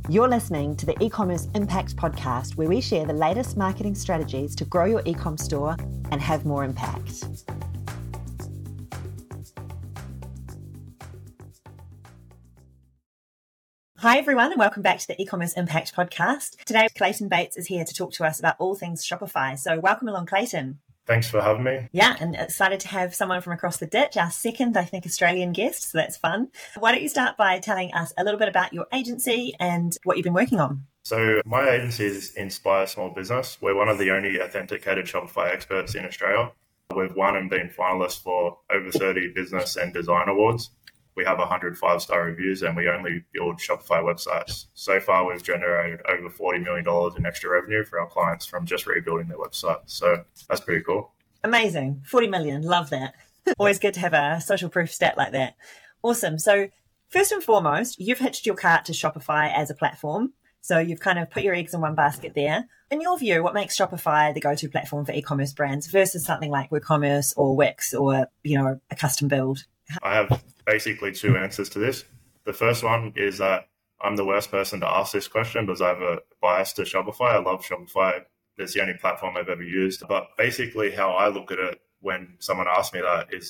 You're listening to the E-commerce Impact Podcast, where we share the latest marketing strategies to grow your e-com store and have more impact. Hi everyone, and welcome back to the E-commerce Impact Podcast. Today, Clayton Bates is here to talk to us about all things Shopify. So welcome along, Clayton. Thanks for having me. Yeah, and excited to have someone from across the ditch, our second, I think, Australian guest, so that's fun. Why don't you start by telling us a little bit about your agency and what you've been working on? So my agency is Inspire Small Business. We're one of the only authenticated Shopify experts in Australia. We've won and been finalists for over 30 business and design awards. We have 100 5-star reviews and we only build Shopify websites. So far, we've generated over $40 million in extra revenue for our clients from just rebuilding their website. So that's pretty cool. Amazing. 40 million. Love that. Always good to have a social proof stat like that. Awesome. So first and foremost, you've hitched your cart to Shopify as a platform. So you've kind of put your eggs in one basket there. In your view, what makes Shopify the go-to platform for e-commerce brands versus something like WooCommerce or Wix or, a custom build? I have basically two answers to this. The first one is that I'm the worst person to ask this question because I have a bias to Shopify. I love Shopify. It's the only platform I've ever used. But basically how I look at it when someone asks me that, is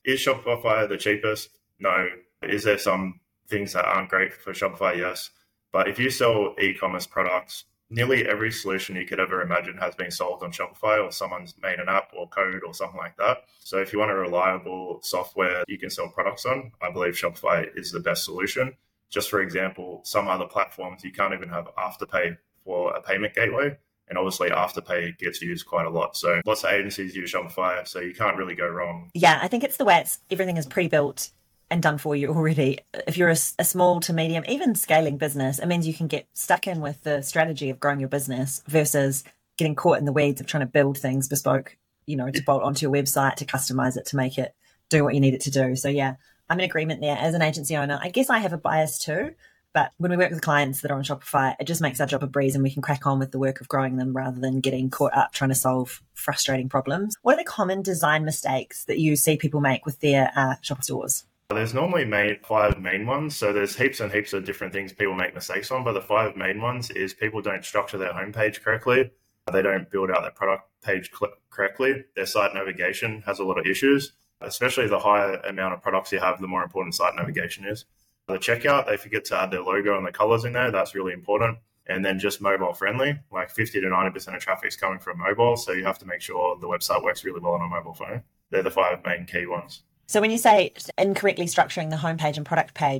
Shopify the cheapest? No. Is there some things that aren't great for Shopify? Yes. But if you sell e-commerce products, nearly every solution you could ever imagine has been solved on Shopify, or someone's made an app or code or something like that. So if you want a reliable software you can sell products on, I believe Shopify is the best solution. Just for example, some other platforms, you can't even have Afterpay for a payment gateway. And obviously Afterpay gets used quite a lot. So lots of agencies use Shopify, so you can't really go wrong. Yeah, I think it's the way everything is pre-built and done for you already. If you're a small to medium, even scaling business, it means you can get stuck in with the strategy of growing your business versus getting caught in the weeds of trying to build things bespoke, to bolt onto your website, to customize it, to make it do what you need it to do. So yeah, I'm in agreement there. As an agency owner, I guess I have a bias too, but when we work with clients that are on Shopify, it just makes our job a breeze and we can crack on with the work of growing them rather than getting caught up trying to solve frustrating problems. What are the common design mistakes that you see people make with their shop stores? There's normally 5 main ones. So there's heaps and heaps of different things people make mistakes on. But the 5 main ones is people don't structure their homepage correctly. They don't build out their product page correctly. Their site navigation has a lot of issues, especially the higher amount of products you have, the more important site navigation is. The checkout, they forget to add their logo and the colors in there. That's really important. And then just mobile friendly, like 50 to 90% of traffic is coming from mobile. So you have to make sure the website works really well on a mobile phone. They're the 5 main key ones. So when you say incorrectly structuring the homepage and product page,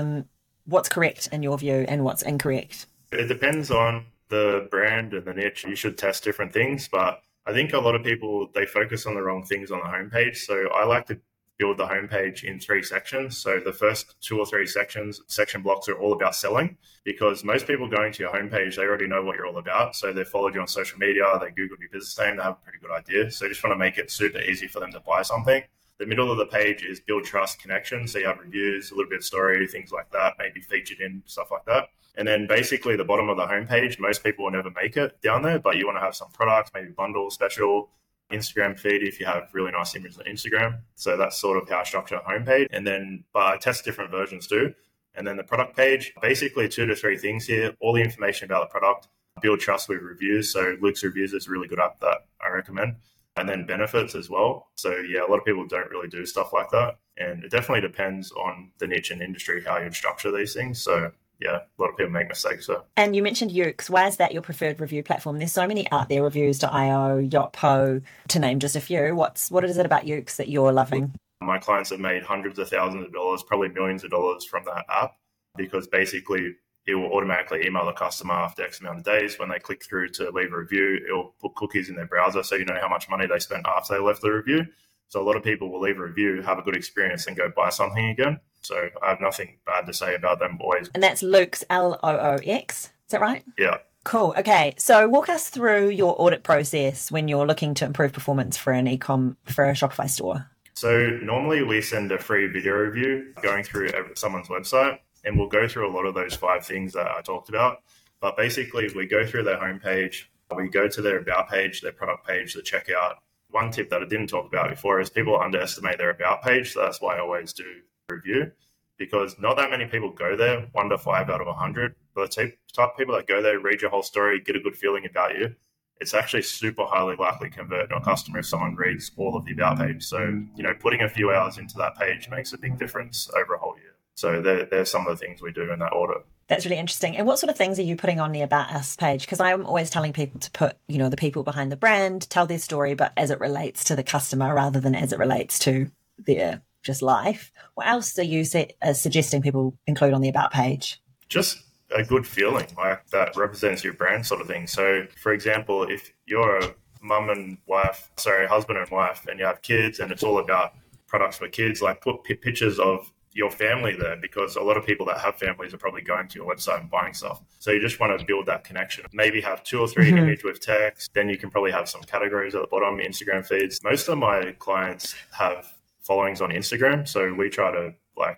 what's correct in your view and what's incorrect? It depends on the brand and the niche. You should test different things, but I think a lot of people, they focus on the wrong things on the homepage. So I like to build the homepage in 3 sections. So the first 2 or 3 section blocks are all about selling, because most people going to your homepage, they already know what you're all about. So they followed you on social media, they Googled your business name, they have a pretty good idea. So you just want to make it super easy for them to buy something. The middle of the page is build trust connection. So you have reviews, a little bit of story, things like that, maybe featured in, stuff like that. And then basically the bottom of the homepage, most people will never make it down there, but you want to have some products, maybe bundle, special, Instagram feed if you have really nice images on Instagram. So that's sort of how I structure a homepage. And then, but I test different versions too. And then the product page, basically 2 to 3 things here, all the information about the product, build trust with reviews. So Luke's Reviews is a really good app that I recommend. And then benefits as well. So yeah, a lot of people don't really do stuff like that. And it definitely depends on the niche and industry, how you'd structure these things. So yeah, a lot of people make mistakes. So. And you mentioned Yuke's. Why is that your preferred review platform? There's so many out there, Reviews.io, Yotpo, to name just a few. What is it about Yuke's that you're loving? My clients have made hundreds of thousands of dollars, probably millions of dollars from that app, because basically it will automatically email the customer after X amount of days. When they click through to leave a review, it will put cookies in their browser so you know how much money they spent after they left the review. So a lot of people will leave a review, have a good experience, and go buy something again. So I have nothing bad to say about them always. And that's Luke's, Loox. Is that right? Yeah. Cool. Okay. So walk us through your audit process when you're looking to improve performance for a Shopify store. So normally we send a free video review going through someone's website, and we'll go through a lot of those 5 things that I talked about. But basically we go through their homepage, we go to their about page, their product page, the checkout. One tip that I didn't talk about before is people underestimate their about page. So that's why I always do review. because not that many people go there, 1 to 5 out of 100. But the type of people that go there, read your whole story, get a good feeling about you, it's actually super highly likely to convert to a customer if someone reads all of the about page. So, putting a few hours into that page makes a big difference over a whole year. So there's some of the things we do in that order. That's really interesting. And what sort of things are you putting on the About Us page? Because I'm always telling people to put, the people behind the brand, tell their story, but as it relates to the customer rather than as it relates to their just life. What else are you suggesting people include on the About page? Just a good feeling, like that represents your brand sort of thing. So, for example, if you're a husband and wife, and you have kids and it's all about products for kids, like put pictures of your family there, because a lot of people that have families are probably going to your website and buying stuff. So you just want to build that connection. Maybe have 2 or 3 images with text. Then you can probably have some categories at the bottom, Instagram feeds. Most of my clients have followings on Instagram. So we try to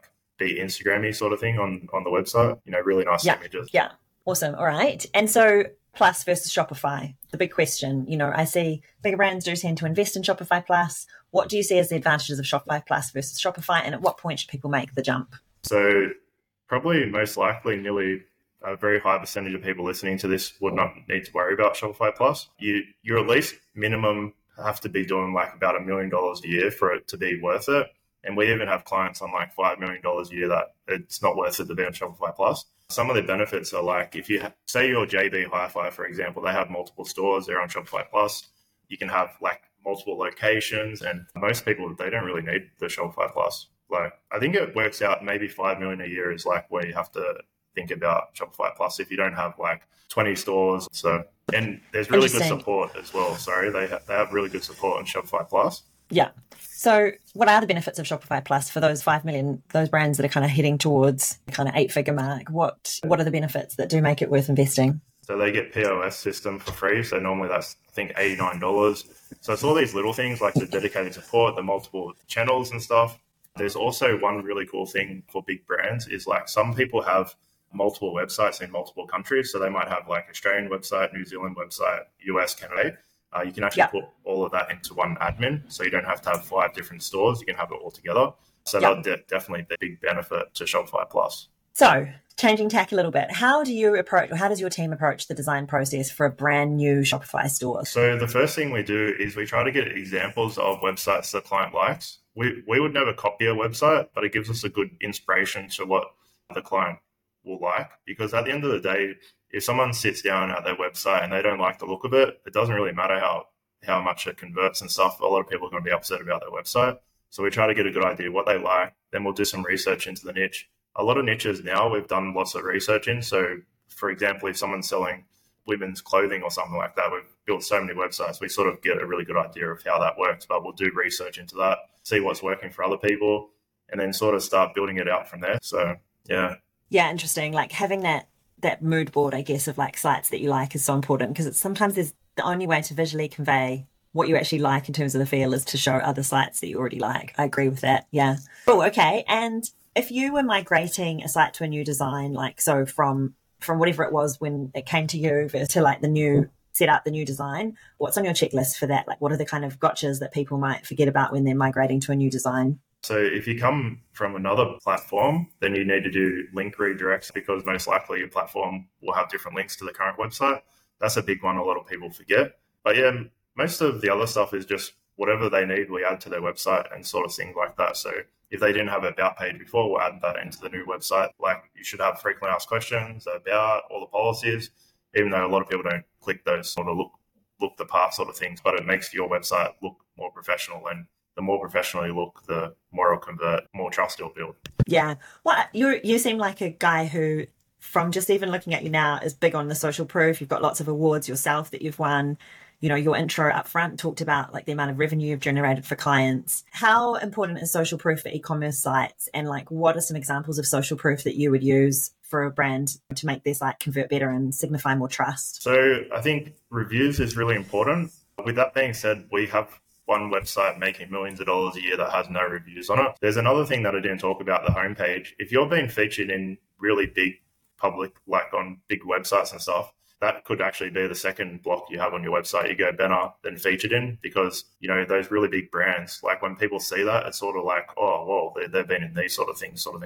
be Instagram-y sort of thing on the website, really nice images. Yeah. Awesome. All right. And so Plus versus Shopify, the big question, I see bigger brands do tend to invest in Shopify Plus. What do you see as the advantages of Shopify Plus versus Shopify? And at what point should people make the jump? So probably most likely nearly a very high percentage of people listening to this would not need to worry about Shopify Plus. You at least minimum have to be doing about $1 million a year for it to be worth it. And we even have clients on $5 million a year that it's not worth it to be on Shopify Plus. Some of the benefits are if you say you're JB Hi-Fi, for example, they have multiple stores, they're on Shopify Plus. You can have multiple locations, and most people, they don't really need the Shopify Plus. I think it works out maybe $5 million a year is where you have to think about Shopify Plus if you don't have 20 stores. So, and there's really good support as well. Sorry, they have really good support on Shopify Plus. Yeah. So what are the benefits of Shopify Plus for those 5 million, those brands that are kind of heading towards the kind of 8-figure mark? What are the benefits that do make it worth investing? So they get POS system for free. So normally that's, I think, $89. So it's all these little things like the dedicated support, the multiple channels and stuff. There's also one really cool thing for big brands is some people have multiple websites in multiple countries. So they might have Australian website, New Zealand website, US, Canada. You can actually put all of that into one admin. So you don't have to have 5 different stores. You can have it all together. So that'll definitely be a big benefit to Shopify Plus. So changing tack a little bit, how does your team approach the design process for a brand new Shopify store? So the first thing we do is we try to get examples of websites the client likes. We would never copy a website, but it gives us a good inspiration to what the client will like. Because at the end of the day, if someone sits down at their website and they don't like the look of it, it doesn't really matter how much it converts and stuff. A lot of people are going to be upset about their website. So we try to get a good idea what they like. Then we'll do some research into the niche. A lot of niches now we've done lots of research in. So, for example, if someone's selling women's clothing or something like that, we've built so many websites, we sort of get a really good idea of how that works. But we'll do research into that, see what's working for other people, and then sort of start building it out from there. So, yeah. Yeah, interesting. Having that mood board, I guess, of sites that you like is so important, because sometimes there's the only way to visually convey what you actually like in terms of the feel is to show other sites that you already like. I agree with that. Yeah. Oh, okay. And if you were migrating a site to a new design, so from whatever it was when it came to you to the new setup, the new design, what's on your checklist for that? What are the kind of gotchas that people might forget about when they're migrating to a new design? So if you come from another platform, then you need to do link redirects, because most likely your platform will have different links to the current website. That's a big one a lot of people forget. But yeah, most of the other stuff is just whatever they need, we add to their website and sort of things like that. So if they didn't have an about page before, we'll add that into the new website. You should have frequently asked questions about all the policies, even though a lot of people don't click those sort of look the part sort of things, but it makes your website look more professional, and the more professional you look, the more it'll convert, more trust you'll build. Yeah. Well, you seem like a guy who, from just even looking at you now, is big on the social proof. You've got lots of awards yourself that you've won. Your intro up front talked about the amount of revenue you've generated for clients. How important is social proof for e-commerce sites? And what are some examples of social proof that you would use for a brand to make their site convert better and signify more trust? So I think reviews is really important. With that being said, we have one website making millions of dollars a year that has no reviews on it. There's another thing that I didn't talk about, the homepage. If you're being featured in really big public, on big websites and stuff, that could actually be the second block you have on your website. You go better than featured in, because, those really big brands, when people see that, it's sort of oh, well, they've been in these sort of things.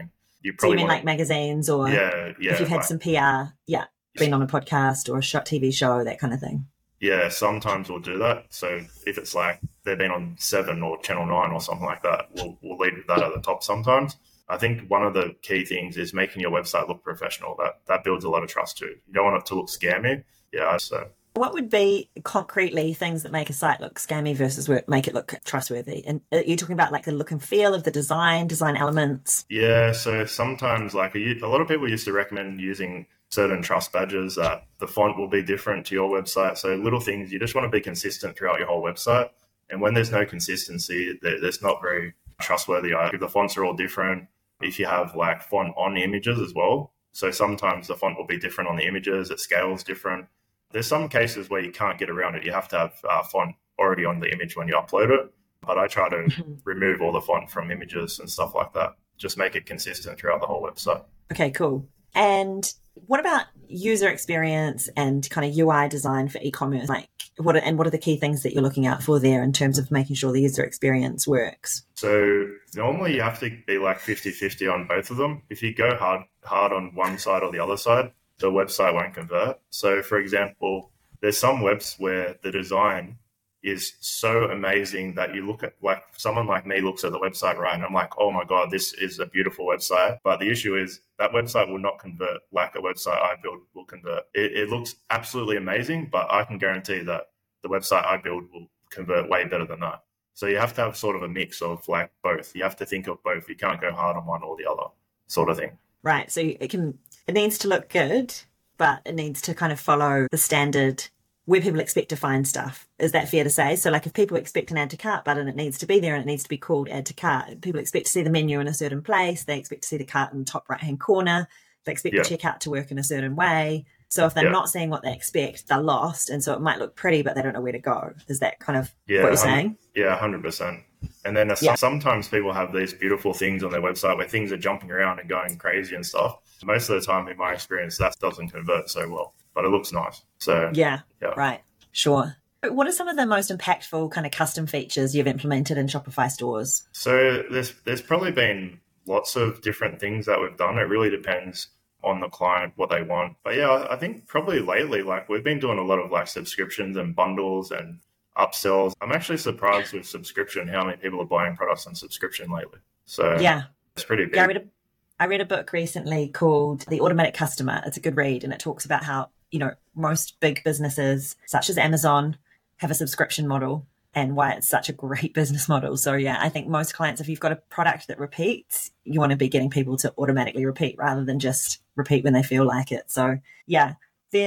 you So you probably mean want like magazines, or if you've had like, some PR, been on a podcast or a short TV show, that kind of thing. yeah, sometimes we'll do that. So if it's like they've been on Seven or Channel 9 or something like that, we'll lead with that at the top sometimes. I think one of the key things is making your website look professional. That builds a lot of trust too. You don't want it to look scammy. Yeah, so What would be concretely things that make a site look scammy versus make it look trustworthy? And are you talking about like the look and feel of the design elements? yeah, so sometimes like a lot of people used to recommend using certain trust badges that the font will be different to your website. So little things, you just want to be consistent throughout your whole website. And when there's no consistency, there's not very trustworthy. If the fonts are all different, if you have like font on images as well. So sometimes the font will be different on the images, it scales different. There's some cases where you can't get around it. You have to have font already on the image when you upload it. But I try to remove all the font from images and stuff like that. Just make it consistent throughout the whole website. Okay, cool. And what about user experience and kind of UI design for e-commerce? Like what are the key things that you're looking out for there in terms of making sure the user experience works? So normally you have to be like 50-50 on both of them. If you go hard on one side or the other side, the website won't convert. So for example, there's some webs where the design is so amazing that you look at, like someone like me looks at the website, right, and I'm like, oh my God, this is a beautiful website. But the issue is that website will not convert like a website I build will convert. It looks absolutely amazing, but I can guarantee that the website I build will convert way better than that. So you have to have sort of a mix of like both. You have to think of both. You can't go hard on one or the other sort of thing. Right. So it needs to look good, but it needs to kind of follow the standard where people expect to find stuff. Is that fair to say? So like if people expect an add to cart button, it needs to be there and it needs to be called add to cart. People expect to see the menu in a certain place. They expect to see the cart in the top right-hand corner. They expect the checkout to work in a certain way. So if they're not seeing what they expect, they're lost. And so it might look pretty, but they don't know where to go. Is that kind of what you're saying? Yeah, 100%. And then sometimes people have these beautiful things on their website where things are jumping around and going crazy and stuff. Most of the time, in my experience, that doesn't convert so well, but it looks nice. So yeah. Right. Sure. What are some of the most impactful kind of custom features you've implemented in Shopify stores? So there's probably been lots of different things that we've done. It really depends on the client, what they want. But yeah, I think probably lately, like we've been doing a lot of like subscriptions and bundles and upsells. I'm actually surprised with subscription how many people are buying products on subscription lately. So yeah, it's pretty big. Yeah, I read a book recently called The Automatic Customer. It's a good read, and it talks about how, most big businesses such as Amazon have a subscription model and why it's such a great business model. So yeah, I think most clients, if you've got a product that repeats, you want to be getting people to automatically repeat rather than just repeat when they feel like it. So yeah,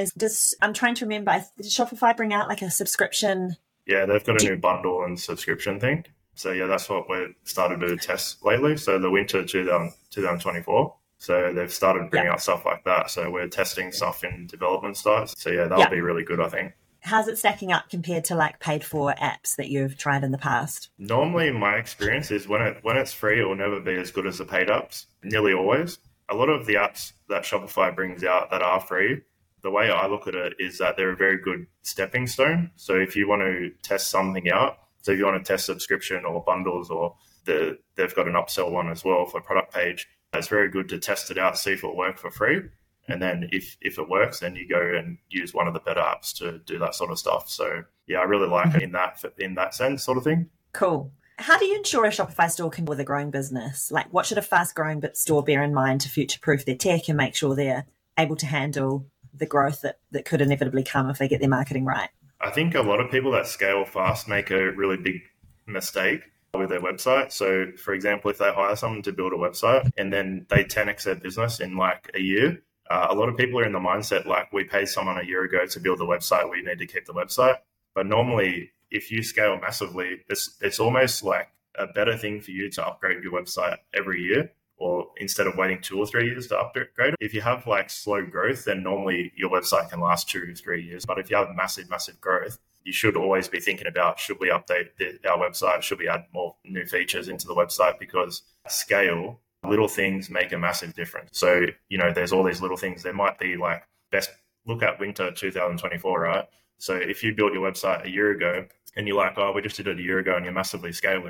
I'm trying to remember, did Shopify bring out like a subscription? Yeah, they've got a new bundle and subscription thing. So yeah, that's what we've started to test lately. So the winter 2024. So they've started bringing out stuff like that. So we're testing stuff in development starts. So yeah, that'll be really good, I think. How's it stacking up compared to like paid for apps that you've tried in the past? Normally, my experience is when it's free, it will never be as good as the paid apps, nearly always. A lot of the apps that Shopify brings out that are free, the way I look at it is that they're a very good stepping stone. So if you want to test something out, so if you want to test subscription or bundles, or they've got an upsell one as well for product page, it's very good to test it out, see if it'll work for free. And then if it works, then you go and use one of the better apps to do that sort of stuff. So yeah, I really like it in that sense sort of thing. Cool. How do you ensure a Shopify store can with a growing business? Like what should a fast growing store bear in mind to future proof their tech and make sure they're able to handle the growth that could inevitably come if they get their marketing right? I think a lot of people that scale fast make a really big mistake with their website. So for example, if they hire someone to build a website and then they 10x their business in like a year, a lot of people are in the mindset like we paid someone a year ago to build the website, we need to keep the website. But normally, if you scale massively, it's almost like a better thing for you to upgrade your website every year, or instead of waiting 2 or 3 years to upgrade it. If you have like slow growth, then normally your website can last 2 to 3 years. But if you have massive growth, you should always be thinking about, should we update our website? Should we add more new features into the website? Because scale, little things make a massive difference. So, there's all these little things. There might be like look at winter 2024, right? So if you built your website a year ago and you're like, oh, we just did it a year ago and you're massively scaling,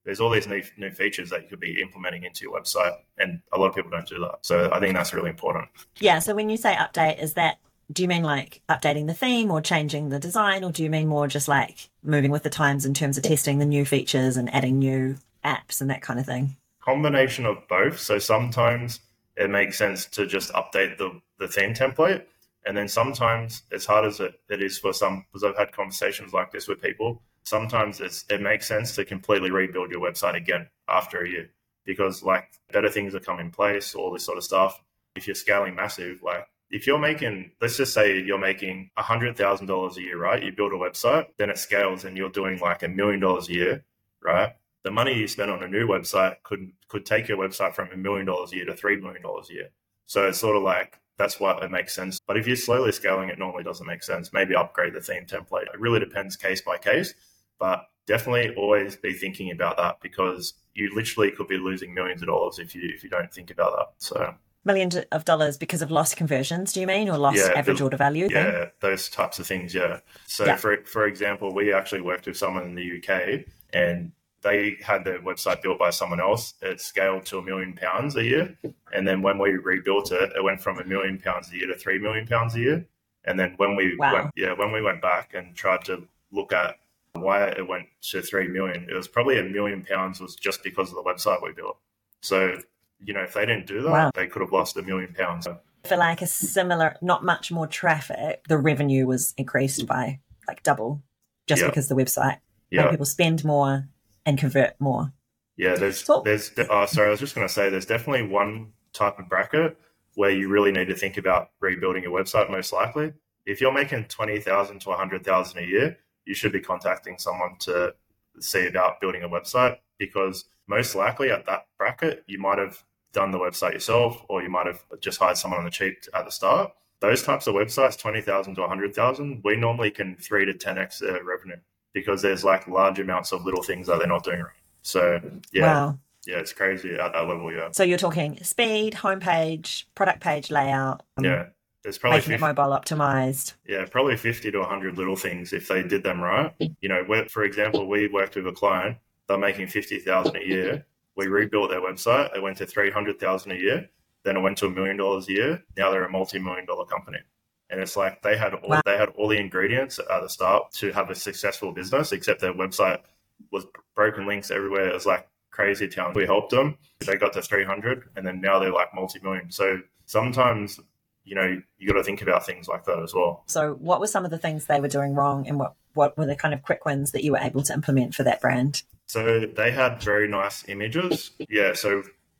there's all these new features that you could be implementing into your website, and a lot of people don't do that. So I think that's really important. Yeah. So when you say update, do you mean like updating the theme or changing the design, or do you mean more just like moving with the times in terms of testing the new features and adding new apps and that kind of thing? Combination of both. So sometimes it makes sense to just update the theme template. And then sometimes, as hard as it is for some, because I've had conversations like this with people, sometimes it makes sense to completely rebuild your website again after a year, because like better things are coming in place, all this sort of stuff. If you're scaling massive, like if you're making, let's just say you're making $100,000 a year, right? You build a website, then it scales and you're doing like $1 million a year, right? The money you spend on a new website could take your website from $1 million a year to $3 million a year. So it's sort of like, that's why it makes sense. But if you're slowly scaling, it normally doesn't make sense. Maybe upgrade the theme template. It really depends case by case, but definitely always be thinking about that, because you literally could be losing millions of dollars if you don't think about that. So millions of dollars because of lost conversions, do you mean, or lost average order value? Yeah, those types of things, yeah. So for example, we actually worked with someone in the UK, and they had their website built by someone else. It scaled to £1 million a year. And then when we rebuilt it, it went from £1 million a year to £3 million a year. And then when we went back and tried to look at why it went to 3 million, it was probably £1 million was just because of the website we built. So, if they didn't do that, they could have lost £1 million. For like a similar, not much more traffic, the revenue was increased by like double just because the website made people spend more and convert more. Yeah, sorry, I was just going to say, there's definitely one type of bracket where you really need to think about rebuilding your website, most likely. If you're making $20,000 to $100,000 a year, you should be contacting someone to see about building a website, because most likely at that bracket, you might have done the website yourself, or you might have just hired someone on the cheap at the start. Those types of websites, 20,000 to 100,000, we normally can 3 to 10x their revenue, because there's like large amounts of little things that they're not doing right. So yeah, it's crazy at that level. Yeah. So you're talking speed, homepage, product page layout. There's probably making it mobile optimized. Yeah, probably 50 to 100 little things if they did them right. For example, we worked with a client. They're making $50,000 a year. We rebuilt their website. It went to $300,000 a year. Then it went to $1 million a year. Now they're a multi-million-dollar company. And it's like they had all the ingredients at the start to have a successful business, except their website was broken links everywhere. It was like crazy town. We helped them. They got to 300, and then now they're like multi-million. So sometimes, you got to think about things like that as well. So what were some of the things they were doing wrong, and what were the kind of quick wins that you were able to implement for that brand? So they had very nice images. Yeah. So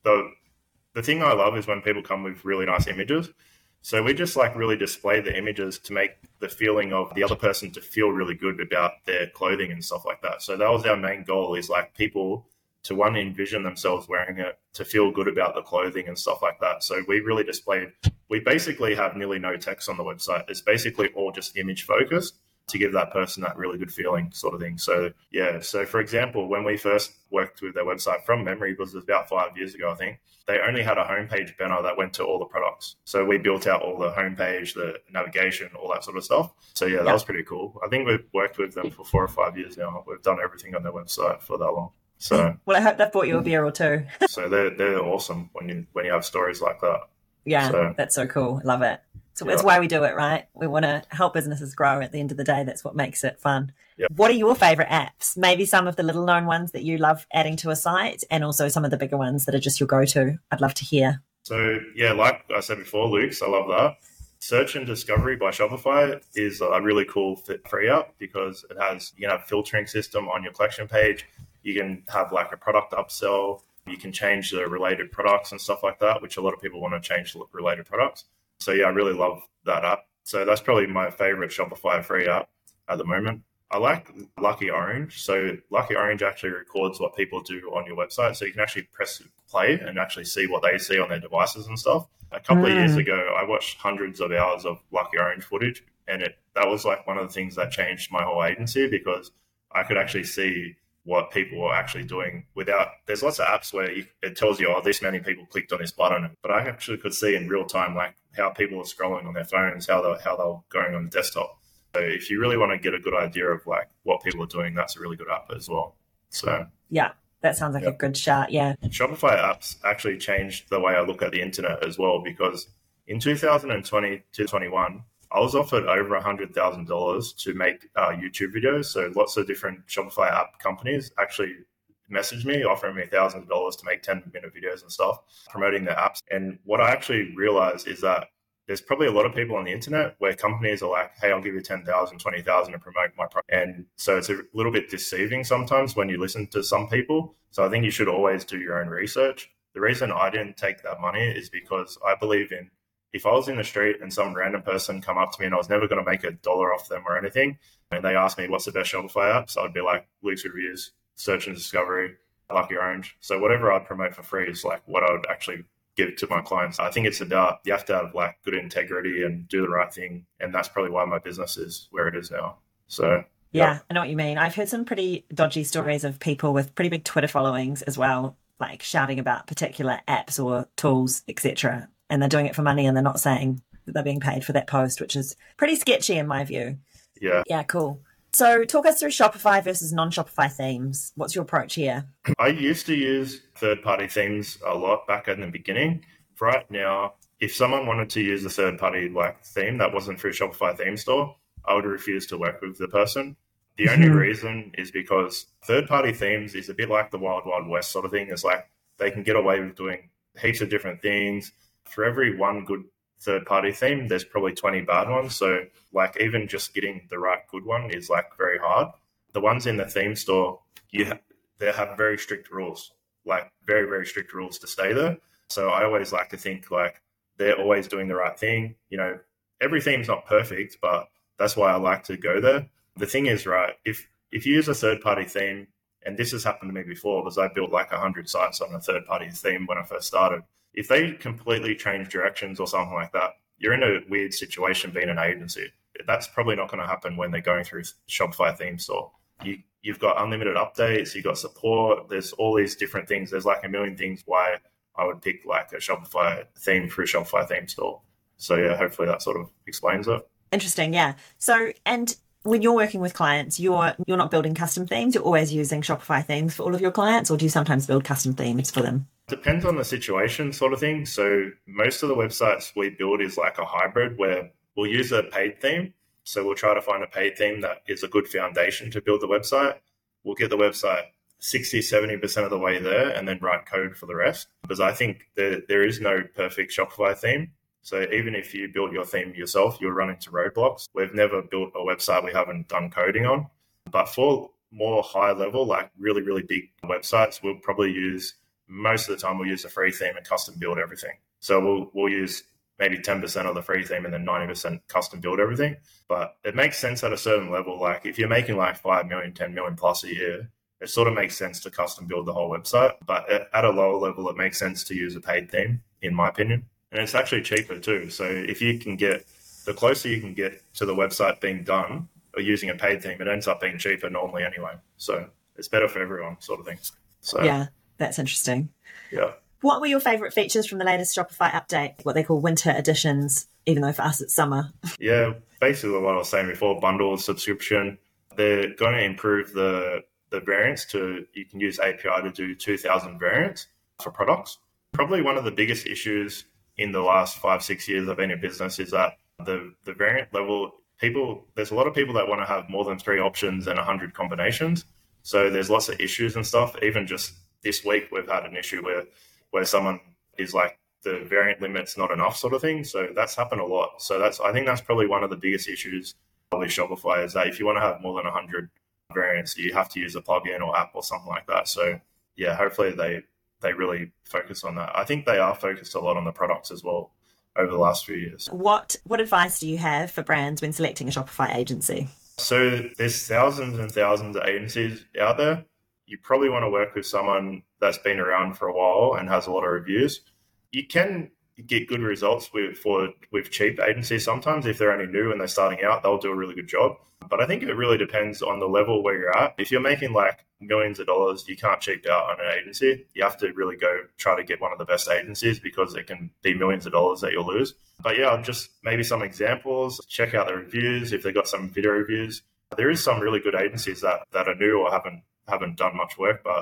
the thing I love is when people come with really nice images. So we just like really display the images to make the feeling of the other person to feel really good about their clothing and stuff like that. So that was our main goal, is like people to envision themselves wearing it, to feel good about the clothing and stuff like that. So we really we basically have nearly no text on the website. It's basically all just image focused to give that person that really good feeling sort of thing. So yeah, so for example, when we first worked with their website from memory, because it was about 5 years ago, I think, they only had a homepage banner that went to all the products. So we built out all the homepage, the navigation, all that sort of stuff. So yeah, that was pretty cool. I think we've worked with them for 4 or 5 years now. We've done everything on their website for that long. So well, I hope they've bought you a beer or two. So they're awesome when you have stories like that. Yeah, that's so cool. Love it. So it's why we do it, right? We want to help businesses grow. At the end of the day, that's what makes it fun. Yep. What are your favorite apps? Maybe some of the little known ones that you love adding to a site, and also some of the bigger ones that are just your go-to. I'd love to hear. So yeah, like I said before, Luke's, I love that. Search and Discovery by Shopify is a really cool free app, because it has, you can have filtering system on your collection page. You can have like a product upsell. You can change the related products and stuff like that, which a lot of people want to change related products. So yeah, I really love that app. So that's probably my favorite Shopify free app at the moment. I like Lucky Orange. So Lucky Orange actually records what people do on your website. So you can actually press play and actually see what they see on their devices and stuff. A couple of years ago, I watched hundreds of hours of Lucky Orange footage. And that was like one of the things that changed my whole agency, because I could actually see what people were actually doing there's lots of apps where it tells you, this many people clicked on this button. But I actually could see in real time, like how people are scrolling on their phones, how they're going on the desktop. So if you really want to get a good idea of like what people are doing, that's a really good app as well. So yeah, That sounds like a good shout. Yeah. Shopify apps actually changed the way I look at the internet as well, because in 2020 to 21, I was offered over $100,000 to make YouTube videos. So lots of different Shopify app companies actually messaged me offering me $1,000 to make 10-minute videos and stuff, promoting their apps. And what I actually realized is that there's probably a lot of people on the internet where companies are like, hey, I'll give you 10,000, 20,000 to promote my product. And so it's a little bit deceiving sometimes when you listen to some people. So I think you should always do your own research. The reason I didn't take that money is because I believe in, if I was in the street and some random person come up to me and I was never going to make $1 off them or anything, and they asked me what's the best Shopify apps, I'd be like, Luke's Reviews, Search and Discovery, Lucky Orange. So whatever I'd promote for free is like what I would actually give to my clients. I think it's about, you have to have like good integrity and do the right thing. And that's probably why my business is where it is now. So yeah, I know what you mean. I've heard some pretty dodgy stories of people with pretty big Twitter followings as well, like shouting about particular apps or tools, etc. And they're doing it for money and they're not saying that they're being paid for that post, which is pretty sketchy in my view. Yeah. Yeah, cool. So talk us through Shopify versus non-Shopify themes. What's your approach here? I used to use third-party themes a lot back in the beginning. Right now, if someone wanted to use a third-party like theme that wasn't through Shopify Theme Store, I would refuse to work with the person. The only reason is because third-party themes is a bit like the Wild Wild West sort of thing. It's like they can get away with doing heaps of different things. For every one good third-party theme, there's probably 20 bad ones. So like even just getting the right good one is like very hard. The ones in the theme store, they have very strict rules, like very, very strict rules to stay there. So I always like to think like they're always doing the right thing. You know, every theme's not perfect, but that's why I like to go there. The thing is, right, if you use a third-party theme, and this has happened to me before because I built like 100 sites on a third-party theme when I first started. If they completely change directions or something like that, you're in a weird situation being an agency. That's probably not going to happen when they're going through Shopify Theme Store. You've got unlimited updates, you've got support, there's all these different things. There's like a million things why I would pick like a Shopify theme through Shopify Theme Store. So yeah, hopefully that sort of explains it. Interesting, yeah. So, and when you're working with clients, you're not building custom themes, you're always using Shopify themes for all of your clients, or do you sometimes build custom themes for them? Depends on the situation sort of thing. So most of the websites we build is like a hybrid where we'll use a paid theme. So we'll try to find a paid theme that is a good foundation to build the website. We'll get the website 60, 70% of the way there and then write code for the rest. Because I think there is no perfect Shopify theme. So even if you build your theme yourself, you'll run into roadblocks. We've never built a website we haven't done coding on. But for more high level, like really, really big websites, we'll probably use, most of the time we'll use a free theme and custom build everything. So we'll use maybe 10% of the free theme and then 90% custom build everything. But it makes sense at a certain level. Like if you're making like 5 million, 10 million plus a year, it sort of makes sense to custom build the whole website. But at a lower level, it makes sense to use a paid theme, in my opinion. And it's actually cheaper too. So if you can get, the closer you can get to the website being done or using a paid theme, it ends up being cheaper normally anyway. So it's better for everyone sort of thing. So yeah, that's interesting. Yeah. What were your favorite features from the latest Shopify update? What they call winter editions, even though for us it's summer. Yeah, basically what I was saying before, bundle subscription. They're going to improve the variants to, you can use API to do 2,000 variants for products. Probably one of the biggest issues in the last 5-6 years I've been in business is that the variant level, there's a lot of people that want to have more than 3 options and 100 combinations. So there's lots of issues and stuff. Even just this week, we've had an issue where someone is like, the variant limit's not enough sort of thing. So that's happened a lot. So I think that's probably one of the biggest issues with Shopify is that if you want to have more than 100 variants, you have to use a plugin or app or something like that. So yeah, hopefully they really focus on that. I think they are focused a lot on the products as well over the last few years. What advice do you have for brands when selecting a Shopify agency? So there's thousands and thousands of agencies out there. You probably want to work with someone that's been around for a while and has a lot of reviews. You can get good results with cheap agencies sometimes. If they're only new and they're starting out, they'll do a really good job. But I think it really depends on the level where you're at. If you're making like millions of dollars, you can't cheap out on an agency. You have to really go try to get one of the best agencies because it can be millions of dollars that you'll lose. But yeah, just maybe some examples. Check out the reviews if they've got some video reviews. There is some really good agencies that are new or haven't done much work, but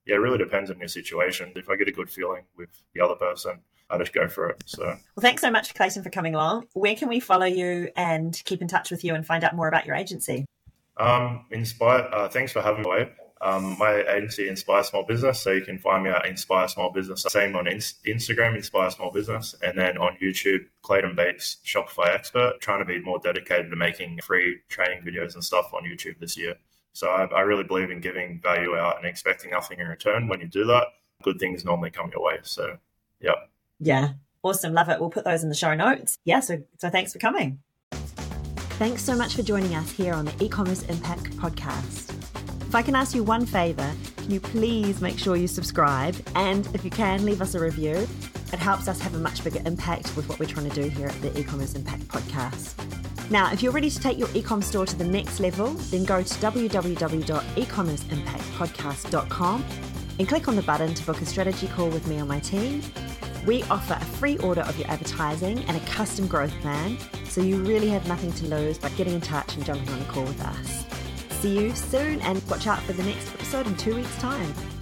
yeah, it really depends on your situation. If I get a good feeling with the other person, I just go for it. So, well, thanks so much, Clayton, for coming along. Where can we follow you and keep in touch with you and find out more about your agency? Thanks for having me. My agency, Inspire Small Business, so you can find me at Inspire Small Business. Same on Instagram, Inspire Small Business, and then on YouTube, Clayton Bates, Shopify Expert. Trying to be more dedicated to making free training videos and stuff on YouTube this year. So I really believe in giving value out and expecting nothing in return. When you do that, good things normally come your way. So, yeah. Yeah, awesome. Love it. We'll put those in the show notes. Yeah, so thanks for coming. Thanks so much for joining us here on the E-Commerce Impact Podcast. If I can ask you one favour, can you please make sure you subscribe? And if you can, leave us a review. It helps us have a much bigger impact with what we're trying to do here at the E-Commerce Impact Podcast. Now, if you're ready to take your e-com store to the next level, then go to www.ecommerceimpactpodcast.com and click on the button to book a strategy call with me or my team. We offer a free order of your advertising and a custom growth plan, so you really have nothing to lose by getting in touch and jumping on a call with us. See you soon, and watch out for the next episode in 2 weeks' time.